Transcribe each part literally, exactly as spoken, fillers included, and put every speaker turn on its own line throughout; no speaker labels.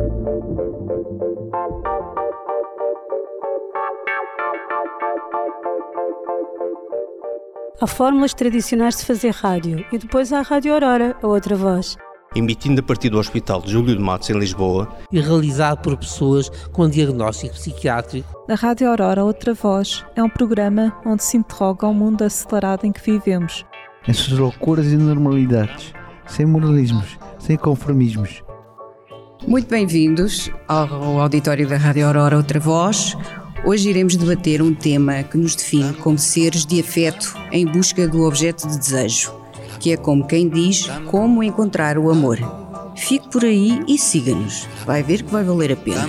Há fórmulas tradicionais de fazer rádio e depois há a Rádio Aurora, a outra voz.
Emitindo a partir do Hospital de Júlio de Matos, em Lisboa.
E realizado por pessoas com diagnóstico psiquiátrico.
A Rádio Aurora, outra voz, é um programa onde se interroga o mundo acelerado em que vivemos.
As suas loucuras e normalidades, sem moralismos, sem conformismos.
Muito bem-vindos ao auditório da Rádio Aurora, outra voz. Hoje iremos debater um tema que nos define como seres de afeto em busca do objeto de desejo, que é como quem diz, como encontrar o amor. Fique por aí e siga-nos. Vai ver que vai valer a pena.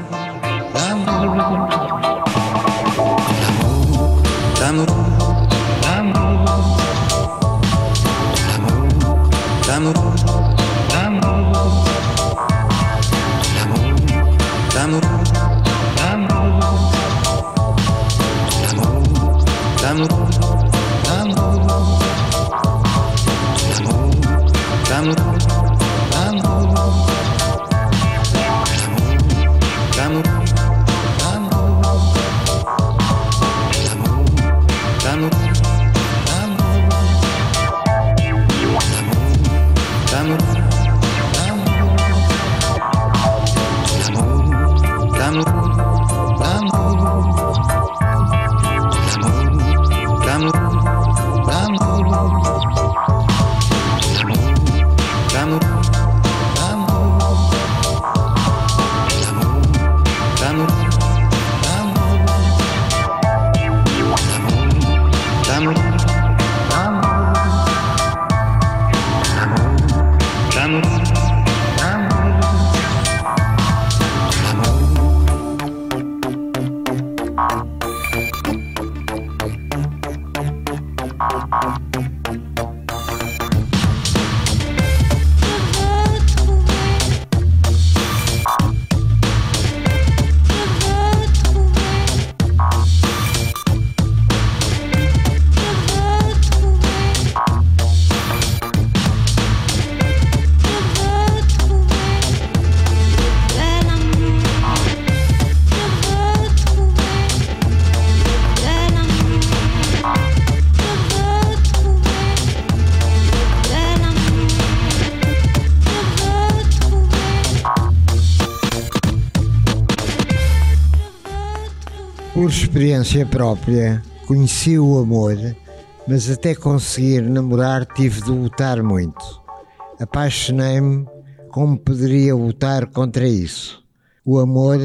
Por experiência própria, conheci o amor, mas até conseguir namorar tive de lutar muito. Apaixonei-me como poderia lutar contra isso. O amor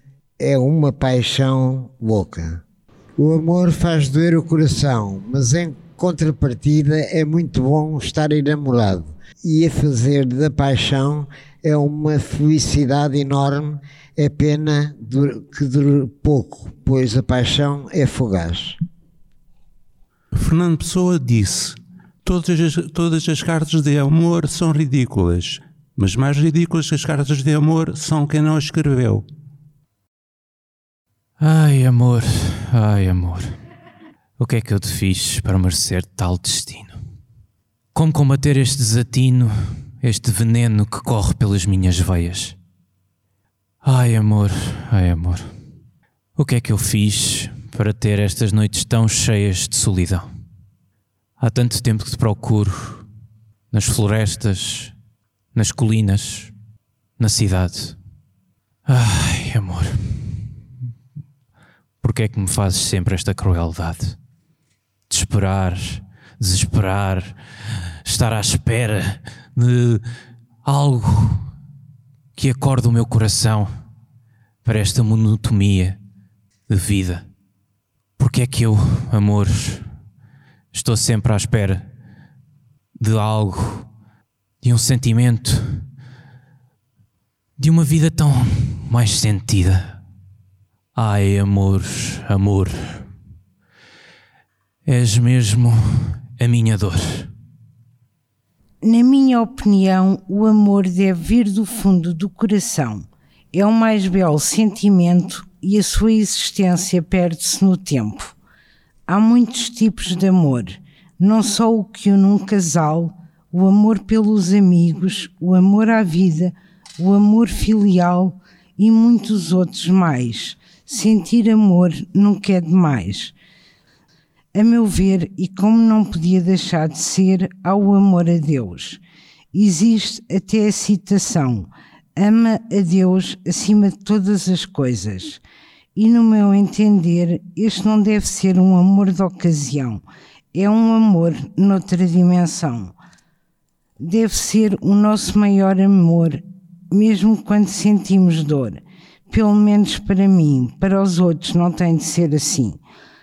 é uma paixão louca. O amor faz doer o coração, mas em contrapartida é muito bom estar enamorado. E a fazer da paixão é uma felicidade enorme. É pena que dure pouco, pois a paixão é fugaz.
Fernando Pessoa disse: todas as, todas as cartas de amor são ridículas, mas mais ridículas que as cartas de amor são quem não as escreveu.
Ai, amor, ai, amor, o que é que eu te fiz para merecer tal destino? Como combater este desatino, este veneno que corre pelas minhas veias? Ai, amor, ai, amor, o que é que eu fiz para ter estas noites tão cheias de solidão? Há tanto tempo que te procuro, nas florestas, nas colinas, na cidade. Ai, amor, por que é que me fazes sempre esta crueldade? De esperar, desesperar, estar à espera de algo que acorde o meu coração para esta monotonia de vida. Porque é que eu, amor, estou sempre à espera de algo, de um sentimento, de uma vida tão mais sentida? Ai, amor, amor, és mesmo a minha dor.
Na minha opinião, o amor deve vir do fundo do coração. É o mais belo sentimento e a sua existência perde-se no tempo. Há muitos tipos de amor, não só o que une um casal, o amor pelos amigos, o amor à vida, o amor filial e muitos outros mais. Sentir amor nunca é demais. A meu ver, e como não podia deixar de ser, há o amor a Deus. Existe até a citação: ama a Deus acima de todas as coisas. E no meu entender, este não deve ser um amor de ocasião, é um amor noutra dimensão. Deve ser o nosso maior amor, mesmo quando sentimos dor. Pelo menos para mim, para os outros não tem de ser assim.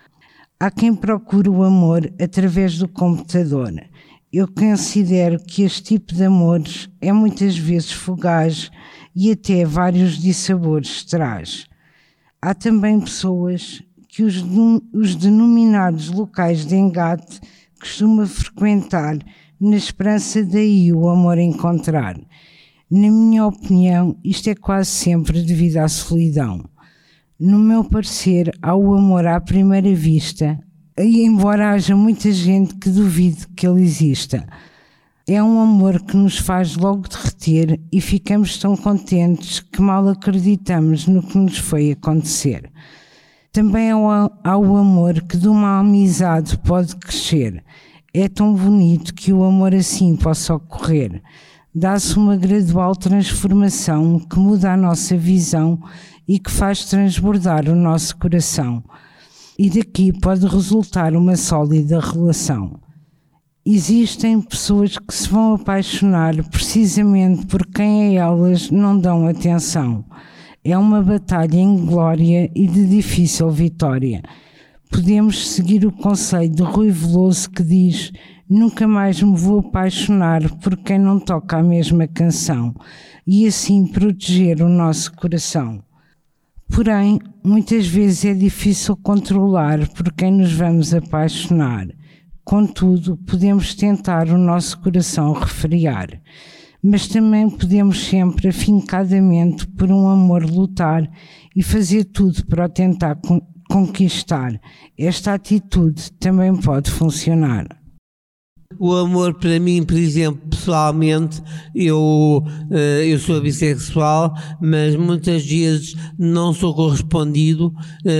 Há quem procure o amor através do computador. Eu considero que este tipo de amores é muitas vezes fugaz e até vários dissabores traz. Há também pessoas que os, os denominados locais de engate costuma frequentar na esperança daí o amor encontrar. Na minha opinião, isto é quase sempre devido à solidão. No meu parecer, há o amor à primeira vista, e embora haja muita gente que duvide que ele exista. É um amor que nos faz logo derreter e ficamos tão contentes que mal acreditamos no que nos foi acontecer. Também há o amor que de uma amizade pode crescer. É tão bonito que o amor assim possa ocorrer. Dá-se uma gradual transformação que muda a nossa visão e que faz transbordar o nosso coração. E daqui pode resultar uma sólida relação. Existem pessoas que se vão apaixonar precisamente por quem a elas não dão atenção. É uma batalha em glória e de difícil vitória. Podemos seguir o conselho de Rui Veloso que diz: nunca mais me vou apaixonar por quem não toca a mesma canção, e assim proteger o nosso coração. Porém, muitas vezes é difícil controlar por quem nos vamos apaixonar. Contudo, podemos tentar o nosso coração refriar. Mas também podemos sempre afincadamente por um amor lutar e fazer tudo para o tentar conquistar. Esta atitude também pode funcionar.
O amor para mim, por exemplo, pessoalmente, eu, eu sou bissexual, mas muitas vezes não sou correspondido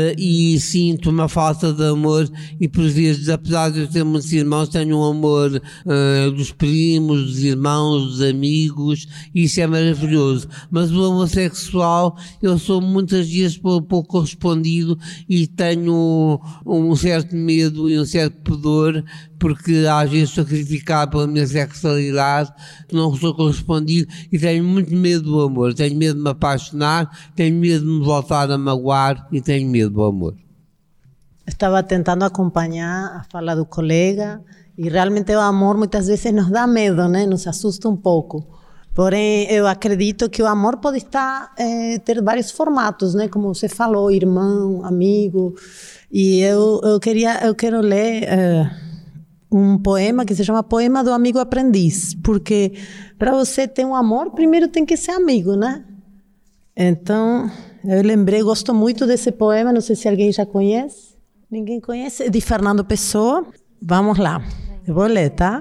e sinto uma falta de amor e por vezes, apesar de eu ter muitos irmãos, tenho um amor dos primos, dos irmãos, dos amigos, e isso é maravilhoso. Mas o amor sexual, eu sou muitas vezes pouco correspondido e tenho um certo medo e um certo pudor, porque às vezes sou criticado pela minha sexualidade, não sou correspondido e tenho muito medo do amor, tenho medo de me apaixonar, tenho medo de me voltar a magoar e tenho medo do amor.
Estava tentando acompanhar a fala do colega e realmente o amor muitas vezes nos dá medo, né? Nos assusta um pouco. Porém, eu acredito que o amor pode estar, é, ter vários formatos, né? Como você falou, irmão, amigo. E eu, eu, queria, eu quero ler... É, um poema que se chama Poema do Amigo Aprendiz, porque para você ter um amor, primeiro tem que ser amigo, né? Então, eu lembrei, gosto muito desse poema, não sei se alguém já conhece. Ninguém conhece? É de Fernando Pessoa. Vamos lá, eu vou ler, tá?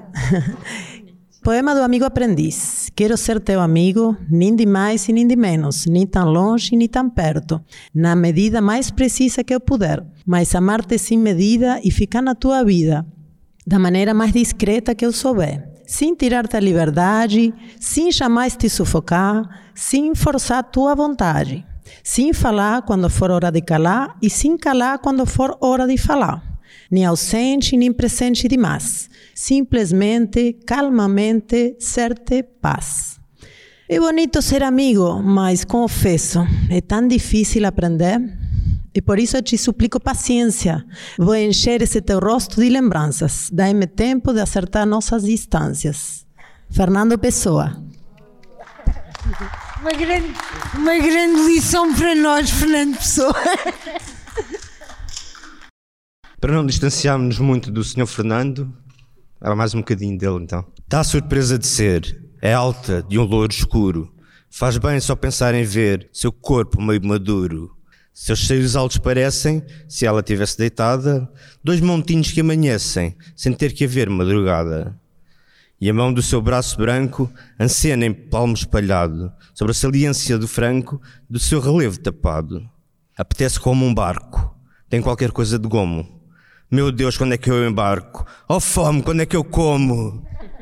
Poema do Amigo Aprendiz. Quero ser teu amigo, nem de mais e nem de menos, nem tão longe nem tão perto, na medida mais precisa que eu puder, mas amar-te sem medida e ficar na tua vida, da maneira mais discreta que eu souber, sem tirar-te a liberdade, sem jamais te sufocar, sem forçar tua vontade, sem falar quando for hora de calar e sem calar quando for hora de falar, nem ausente nem presente demais, simplesmente, calmamente, ser-te paz. É bonito ser amigo, mas confesso, é tão difícil aprender. E por isso eu te suplico paciência. Vou encher esse teu rosto de lembranças. Dai-me tempo de acertar nossas distâncias. Fernando Pessoa.
Uma grande, uma grande lição para nós, Fernando Pessoa.
Para não distanciarmos muito do senhor Fernando, era mais um bocadinho dele então. Está a surpresa de ser, é alta, de um louro escuro. Faz bem só pensar em ver seu corpo meio maduro. Seus seios altos parecem, se ela tivesse deitada, dois montinhos que amanhecem, sem ter que haver madrugada. E a mão do seu braço branco ancena em palmo espalhado sobre a saliência do franco do seu relevo tapado. Apetece como um barco, tem qualquer coisa de gomo. Meu Deus, quando é que eu embarco? Oh fome, quando é que eu como?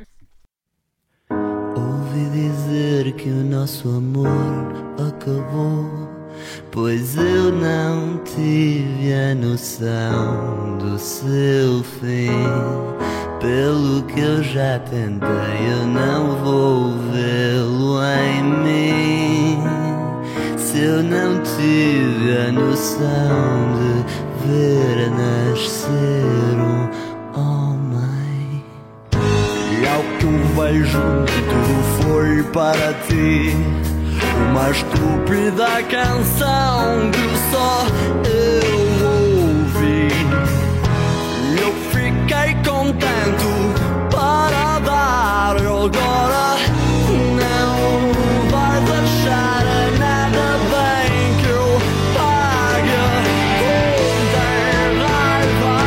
Ouvi dizer que o nosso amor acabou, pois eu não tive a noção do seu fim. Pelo que eu já tentei, eu não vou vê-lo em mim. Se eu não tive a noção de ver nascer um homem. E ao que eu vejo, tudo foi para ti uma estúpida canção que só eu ouvi. Eu fiquei contente para dar, agora não vai deixar nada bem que eu pague com raiva.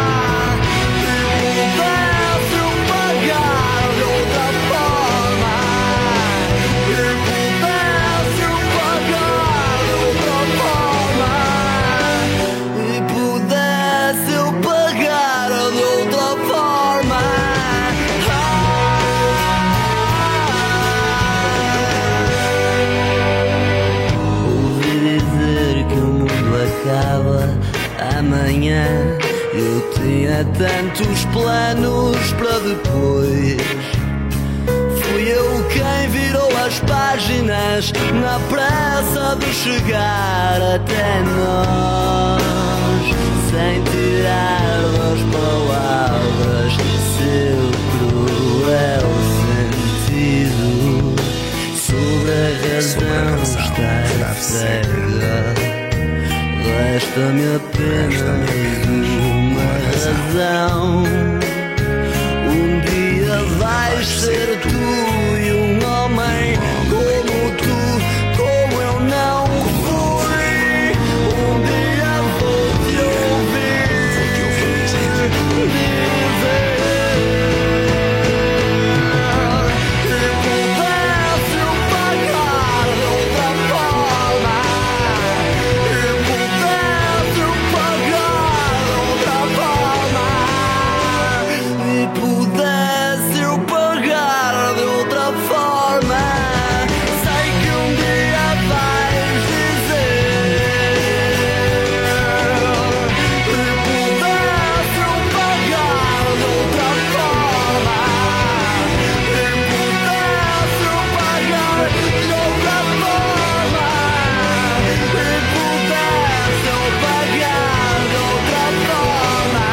Se pudesse eu pagar de outra forma, se pudesse eu pagar de outra forma, se pudesse eu pagar de outra forma. Ouvi dizer que o mundo acaba amanhã. Eu tinha tantos planos para depois. Fui eu quem virou as páginas na pressa de chegar até nós, sem tirar das palavras seu cruel sentido. Sobre a razão estar cega, resta-me apenas uma razão. Um dia vais ser tu e um homem como tu, como eu não fui. Um dia vou-te ouvir dizer que pudesse eu pagar de outra forma, que pudesse eu pagar de outra forma, e pudesse eu pagar de outra forma. Sei que um dia vais dizer que pudesse eu pagar de outra forma, que pudesse eu pagar de outra forma, que pudesse eu pagar de outra forma.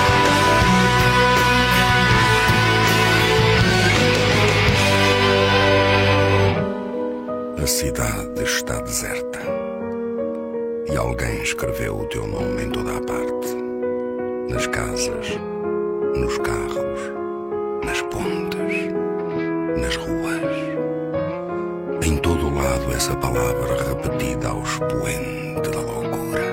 A cidade está deserta e alguém escreveu o teu nome em toda a parte. Nas casas, nos carros, nas pontes, nas ruas. Em todo o lado essa palavra repetida ao expoente da loucura.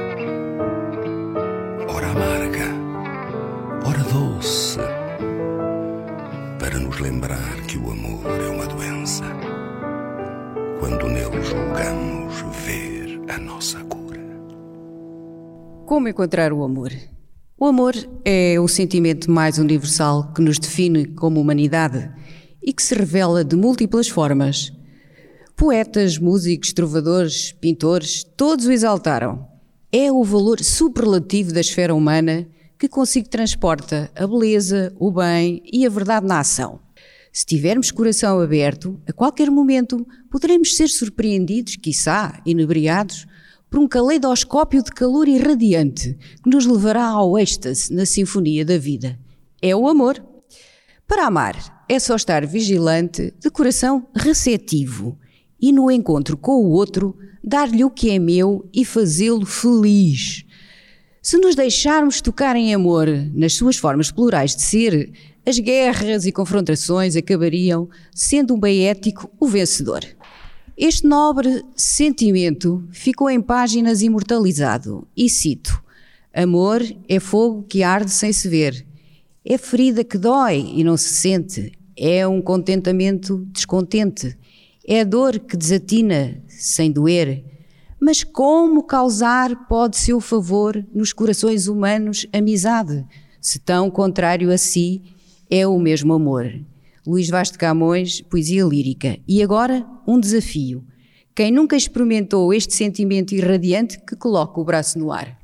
Ora amarga, ora doce, para nos lembrar que o amor é uma doença, quando nele julgamos ver a nossa cura.
Como encontrar o amor? O amor é o sentimento mais universal que nos define como humanidade e que se revela de múltiplas formas. Poetas, músicos, trovadores, pintores, todos o exaltaram. É o valor superlativo da esfera humana que consigo transporta a beleza, o bem e a verdade na ação. Se tivermos coração aberto, a qualquer momento poderemos ser surpreendidos, quiçá inebriados, por um caleidoscópio de calor irradiante que nos levará ao êxtase na sinfonia da vida. É o amor. Para amar, é só estar vigilante, de coração receptivo e no encontro com o outro, dar-lhe o que é meu e fazê-lo feliz. Se nos deixarmos tocar em amor nas suas formas plurais de ser, as guerras e confrontações acabariam sendo um bem ético o vencedor. Este nobre sentimento ficou em páginas imortalizado e cito: amor é fogo que arde sem se ver, é ferida que dói e não se sente, É um contentamento descontente. É a dor que desatina sem doer. Mas como causar pode seu favor nos corações humanos amizade, se tão contrário a si é o mesmo amor? Luís Vaz de Camões, poesia lírica. E agora, um desafio. Quem nunca experimentou este sentimento irradiante, que coloque o braço no ar.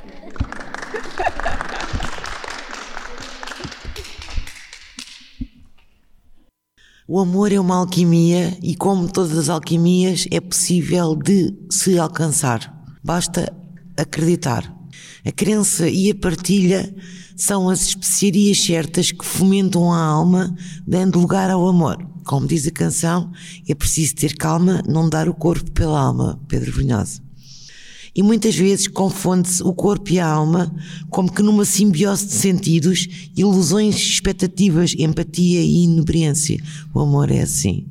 O amor é uma alquimia e, como todas as alquimias, é possível de se alcançar. Basta acreditar. A crença e a partilha são as especiarias certas que fomentam a alma, dando lugar ao amor. Como diz a canção, é preciso ter calma, não dar o corpo pela alma. Pedro Brunhosa. E muitas vezes confunde-se o corpo e a alma como que numa simbiose de sentidos, ilusões, expectativas, empatia e inebriância. O amor é assim.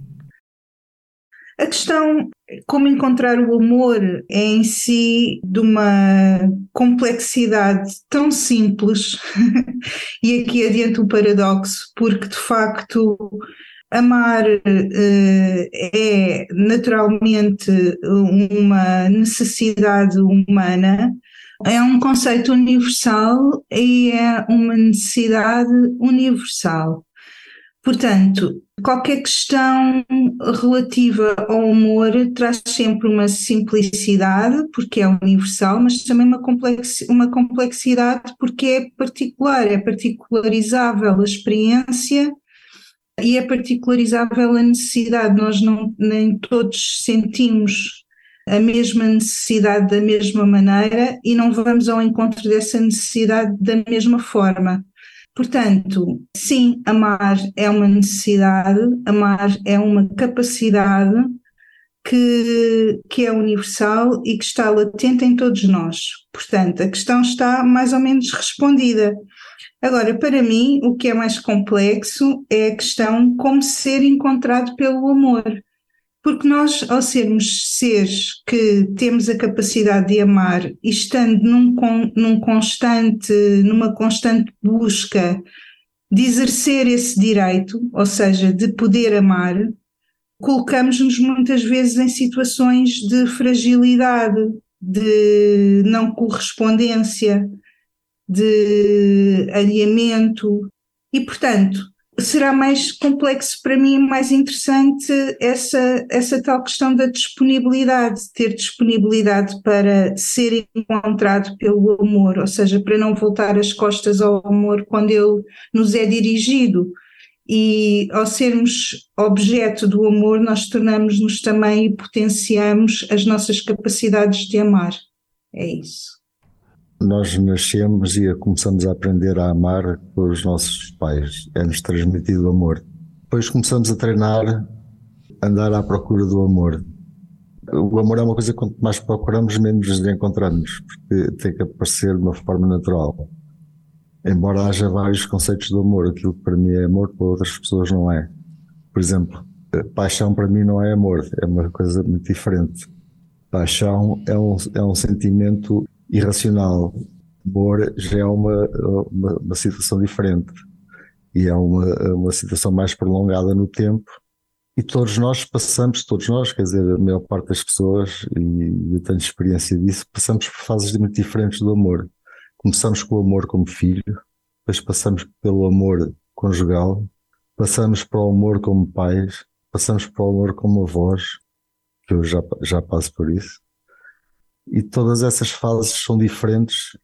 A questão, como encontrar o amor, é em si de uma complexidade tão simples, e aqui adianta o paradoxo, porque de facto amar uh, é naturalmente uma necessidade humana, é um conceito universal e é uma necessidade universal. Portanto, qualquer questão relativa ao amor traz sempre uma simplicidade, porque é universal, mas também uma, complexi- uma complexidade porque é particular, é particularizável a experiência e é particularizável a necessidade. Nós não, nem todos sentimos a mesma necessidade da mesma maneira e não vamos ao encontro dessa necessidade da mesma forma. Portanto, sim, amar é uma necessidade, amar é uma capacidade que, que é universal e que está latente em todos nós. Portanto, a questão está mais ou menos respondida. Agora, para mim, o que é mais complexo é a questão como ser encontrado pelo amor. Porque nós, ao sermos seres que temos a capacidade de amar e estando num, num constante, numa constante busca de exercer esse direito, ou seja, de poder amar, colocamos-nos muitas vezes em situações de fragilidade, de não correspondência, de alinhamento e, portanto, será mais complexo para mim, mais interessante essa, essa tal questão da disponibilidade, ter disponibilidade para ser encontrado pelo amor, ou seja, para não voltar as costas ao amor quando ele nos é dirigido. E ao sermos objeto do amor, nós tornamos-nos também e potenciamos as nossas capacidades de amar. É isso.
Nós nascemos e começamos a aprender a amar com os nossos pais, é-nos transmitido o amor. Depois começamos a treinar, a andar à procura do amor. O amor é uma coisa que quanto mais procuramos, menos nos encontramos, porque tem que aparecer de uma forma natural. Embora haja vários conceitos do amor, aquilo que para mim é amor, para outras pessoas não é. Por exemplo, paixão para mim não é amor, é uma coisa muito diferente. Paixão é um, é um sentimento irracional. Amor já é uma, uma, uma situação diferente e é uma, uma situação mais prolongada no tempo e todos nós passamos, todos nós, quer dizer, a maior parte das pessoas, e eu tenho experiência disso, passamos por fases muito diferentes do amor. Começamos com o amor como filho, depois passamos pelo amor conjugal, passamos para o amor como pais, passamos para o amor como avós, que eu já, já passo por isso. E todas essas fases são diferentes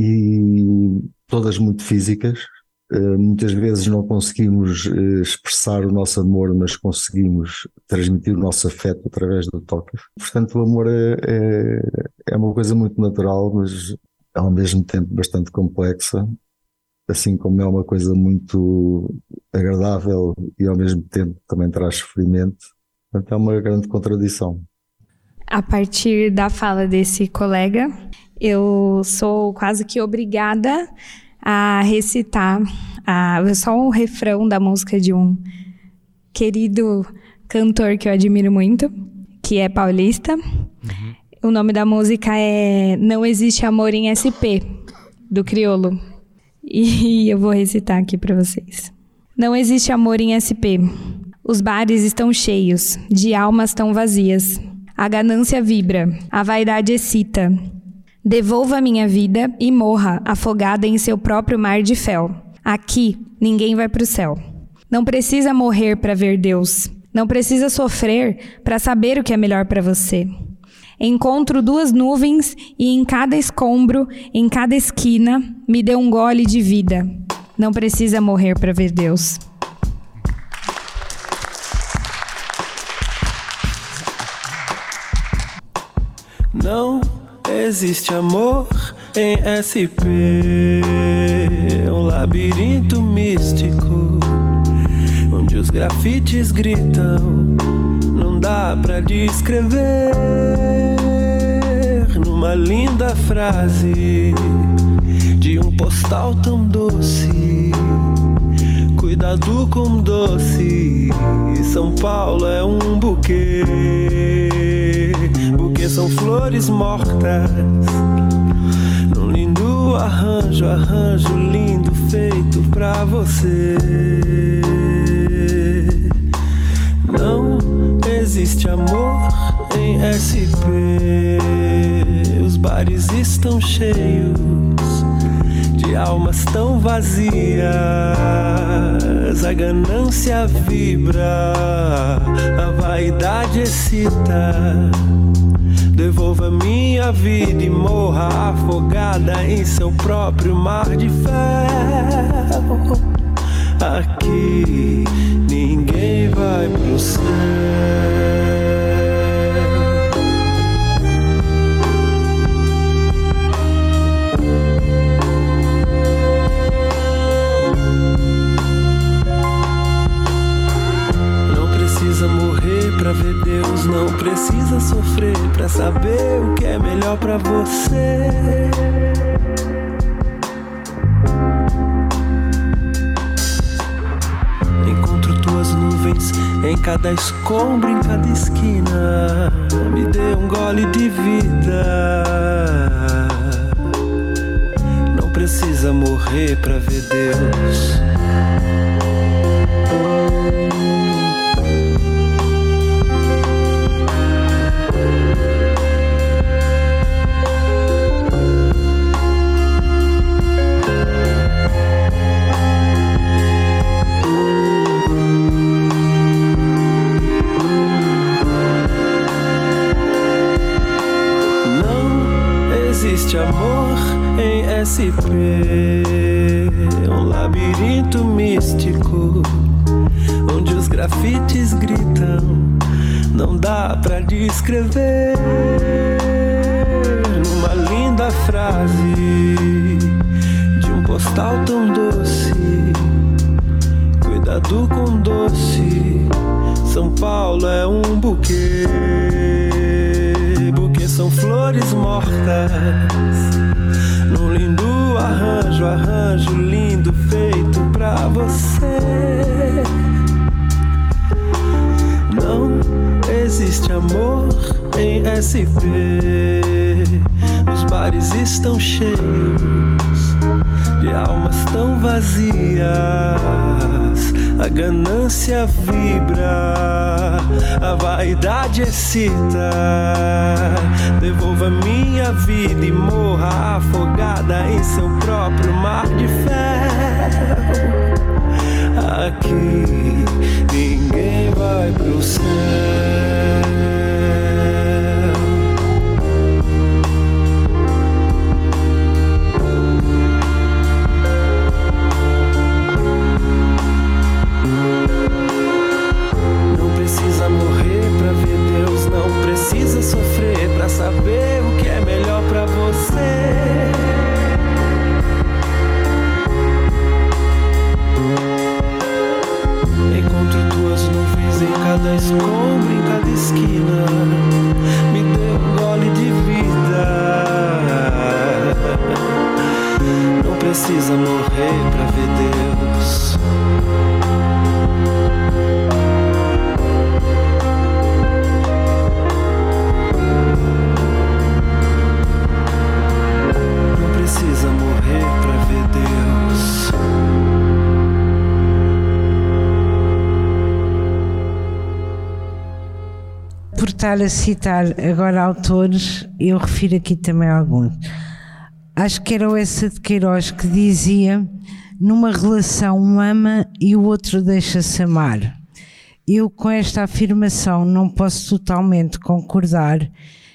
e todas muito físicas. Uh, muitas vezes não conseguimos uh, expressar o nosso amor, mas conseguimos transmitir o nosso afeto através do toque. Portanto, o amor é, é, é uma coisa muito natural, mas ao mesmo tempo bastante complexa, assim como é uma coisa muito agradável e ao mesmo tempo também traz sofrimento. Portanto, é uma grande contradição.
A partir da fala desse colega, eu sou quase que obrigada a recitar a, só o refrão da música de um querido cantor que eu admiro muito, que é paulista. Uhum. O nome da música é Não Existe Amor em S P, do Criolo. E eu vou recitar aqui para vocês. Não existe amor em S P. Os bares estão cheios, de almas tão vazias. A ganância vibra, a vaidade excita. Devolva minha vida e morra afogada em seu próprio mar de fel. Aqui, ninguém vai pro céu. Não precisa morrer para ver Deus. Não precisa sofrer para saber o que é melhor para você. Encontro duas nuvens e em cada escombro, em cada esquina, me dê um gole de vida. Não precisa morrer para ver Deus.
Não existe amor em S P, um labirinto místico, onde os grafites gritam, não dá pra descrever numa linda frase de um postal tão doce. Cuidado com doce, São Paulo é um buquê. Buquê são flores mortas, num lindo arranjo, arranjo lindo feito pra você. Não existe amor em S P, os bares estão cheios de almas tão vazias, a ganância vibra, a vaidade excita. Devolva minha vida e morra afogada em seu próprio mar de fel. Aqui ninguém vai pro céu. Morrer pra ver Deus, não precisa sofrer pra saber o que é melhor pra você. Encontro tuas nuvens em cada escombro, em cada esquina, me dê um gole de vida. Não precisa morrer pra ver Deus. Existe amor em S P, um labirinto místico, onde os grafites gritam, não dá pra descrever numa linda frase de um postal tão doce. Cuidado com doce, São Paulo é um buquê. Buquê são flores mortas, num lindo arranjo, arranjo lindo feito pra você. Não existe amor em S P, os bares estão cheios de almas tão vazias, a ganância vibra, a vaidade excita. Devolva minha vida e morra afogada em seu próprio mar de fel. Aqui ninguém vai pro céu. Precisa sofrer pra saber o que é melhor pra você. Encontro tuas nuvens em cada escombro,
estar a citar agora autores, eu refiro aqui também alguns. Acho que era o Essa de Queiroz que dizia: numa relação um ama e o outro deixa-se amar. Eu com esta afirmação não posso totalmente concordar,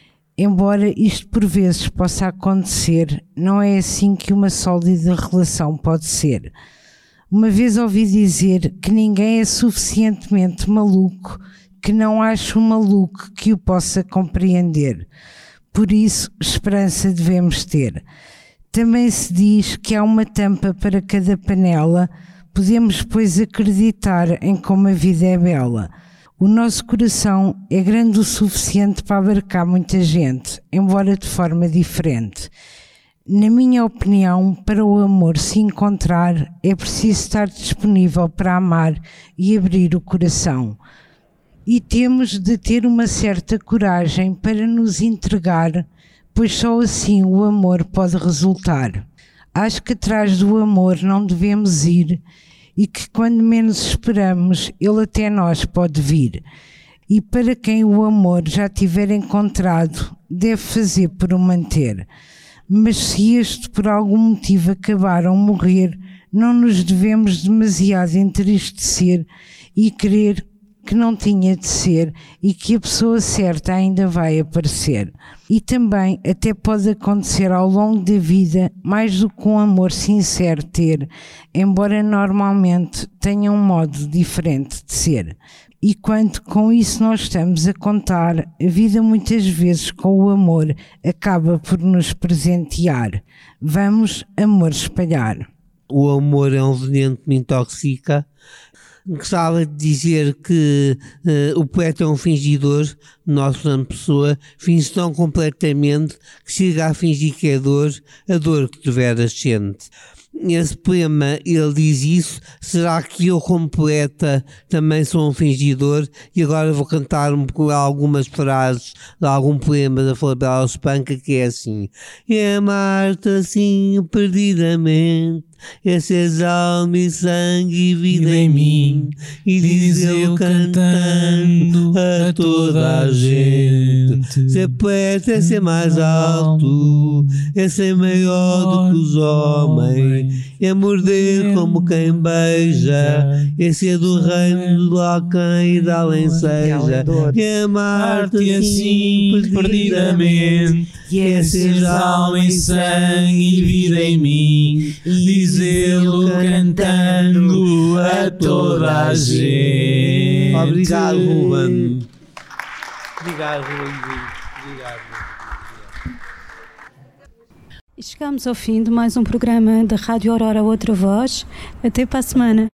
embora isto por vezes possa acontecer, não é assim que uma sólida relação pode ser. Uma vez ouvi dizer que ninguém é suficientemente maluco que não ache um maluco que o possa compreender. Por isso, esperança devemos ter. Também se diz que há uma tampa para cada panela, podemos, pois, acreditar em como a vida é bela. O nosso coração é grande o suficiente para abarcar muita gente, embora de forma diferente. Na minha opinião, para o amor se encontrar, é preciso estar disponível para amar e abrir o coração. E temos de ter uma certa coragem para nos entregar, pois só assim o amor pode resultar. Acho que atrás do amor não devemos ir e que quando menos esperamos, ele até nós pode vir. E para quem o amor já tiver encontrado, deve fazer por o manter. Mas se este por algum motivo acabar ou morrer, não nos devemos demasiado entristecer e querer que não tinha de ser e que a pessoa certa ainda vai aparecer. E também até pode acontecer ao longo da vida mais do que um amor sincero ter, embora normalmente tenha um modo diferente de ser. E quando com isso nós estamos a contar, a vida muitas vezes com o amor acaba por nos presentear. Vamos, amor, espalhar.
O amor é um veneno que me intoxica. Gostava de dizer que uh, o poeta é um fingidor, nosso Fernando Pessoa, finge tão completamente que chega a fingir que é dor, a dor que deveras sente. Esse poema, ele diz isso. Será que eu, como poeta, também sou um fingidor? E agora vou cantar algumas frases de algum poema da Flabela Espanca, que é assim: é amar-te assim perdidamente, é seres alma e sangue e vida em mim, e diz eu cantando a toda a gente. Ser poeta é ser mais alto, é ser maior do que os homens, é morder como quem beija, é ser do reino do alquém e da além seja, é amar-te assim perdidamente, é ser alma e sangue e vida em mim, dizê-lo cantando a toda a gente.
Obrigado, Ruben.
Obrigado, Ruben. Obrigado.
E chegamos ao fim de mais um programa da Rádio Aurora Outra Voz. Até para a semana.